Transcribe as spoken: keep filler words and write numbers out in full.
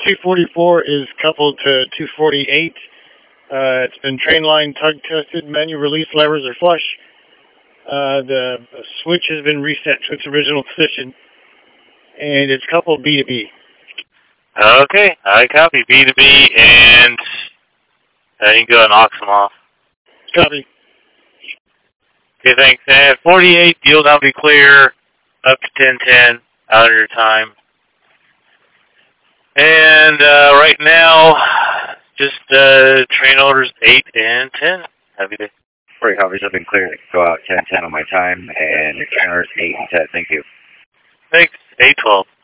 two forty-four is coupled to two forty-eight. Uh, it's been train line tug tested. Manual release levers are flush. Uh, the switch has been reset to its original position. And it's coupled B to B. Okay, I copy B to B, and uh, you can go and aux them off. Copy. Okay, thanks. And forty-eight, you'll now be clear up to ten ten out of your time. And uh, right now, just uh, train orders eight and ten. Have a good day. forty copies have been cleared. Go out ten ten on my time, and train orders eight and ten. Thank you. Thanks. eight twelve.